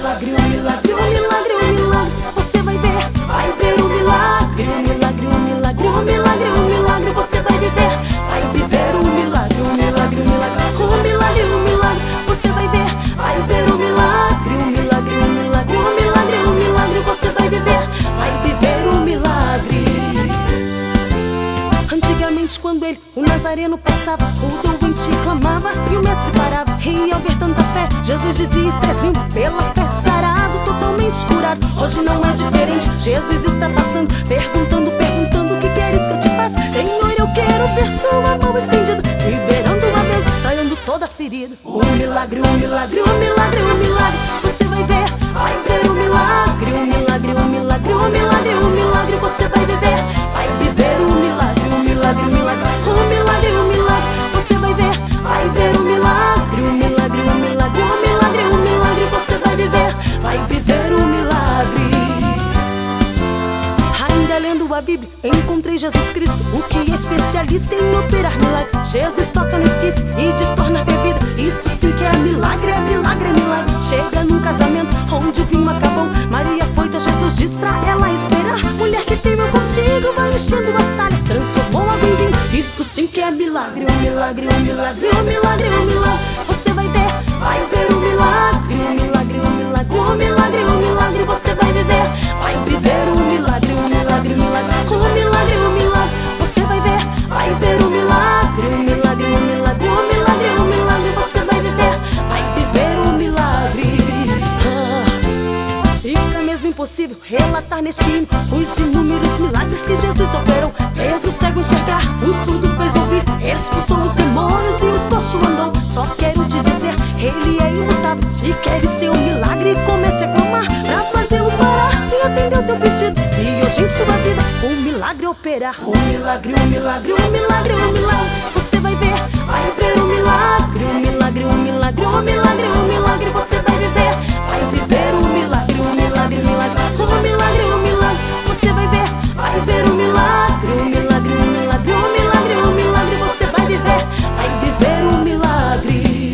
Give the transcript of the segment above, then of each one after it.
milagre, um milagre, um milagre, um milagre. Você vai ver um milagre, um milagre, um milagre, um milagre, um milagre. Você vai viver um milagre, um milagre, um milagre, um milagre, um milagre. Você vai ver um milagre, um milagre, um milagre, um milagre, um milagre. Você vai viver um milagre. Antigamente, quando ele, o Nazareno, passava, o doente clamava e o mestre parava. E ao ver tanta fé, Jesus dizia: estás limpo pela fé, sarado, totalmente curado. Hoje não é diferente, Jesus está passando, perguntando, o que queres que eu te faça? Senhor, eu quero ver sua mão estendida, liberando uma vez, sarando toda ferida. Um milagre, um milagre, um milagre, um milagre. Você vai ver um milagre, um milagre, um milagre, um milagre, um milagre. Você vai viver um milagre, um milagre, um milagre, um milagre, um milagre. Você vai ver um milagre, um milagre, um milagre, um milagre, um milagre. Você vai viver um milagre. Ainda lendo a Bíblia, encontrei Jesus Cristo, o que é especialista em operar milagres. Jesus toca no esquife e diz: torna a ter vida. Isso sim que é milagre, é milagre, é milagre. Chega num casamento onde o vinho acabou, Maria foi até Jesus, diz pra ela esperar. Mulher, que tenho contigo, vai enchendo as talhas, transformou água em vinho. Isto sim que é milagre, um milagre, um milagre, um milagre, um milagre. Você vai ver um milagre, um milagre, um milagre, um milagre, um milagre. Você vai viver um milagre, um milagre, um milagre, um milagre, um milagre. Você vai ver um milagre, um milagre, um milagre, um milagre, um milagre. Você vai viver um milagre. Fica mesmo impossível relatar neste hino os inúmeros milagres que Jesus operou. Fez o cego enxergar, o surdo fez ouvir, expulsou os demônios e o coxo andou. Só quero te dizer, ele é imutável. Se queres ter um milagre, comece a clamar pra fazê-lo parar e atender o teu pedido. E hoje em sua vida, um milagre operar. Um milagre, um milagre, um milagre, um milagre. Você vai ver um milagre, um milagre, um milagre, um milagre, um milagre. Você vai viver um milagre, um milagre, um milagre, um milagre, um milagre. Você vai ver um milagre, um milagre, um milagre, um milagre, um milagre. Você vai viver um milagre.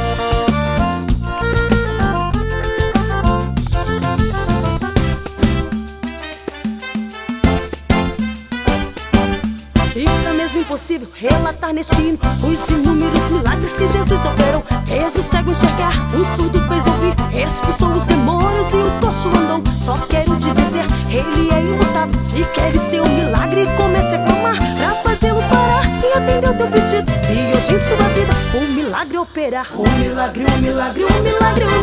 Fica mesmo impossível relatar neste hino os inúmeros milagres que Jesus operou. Fez o cego enxergar, o surdo fez ouvir, expulsou os demônios e o coxo andou. Só quero te dizer, ele é imutável. Se queres ter um milagre, comece a clamar pra fazê-lo parar e atender o teu pedido. E hoje em sua vida, um milagre operar. Um milagre, um milagre, um milagre, um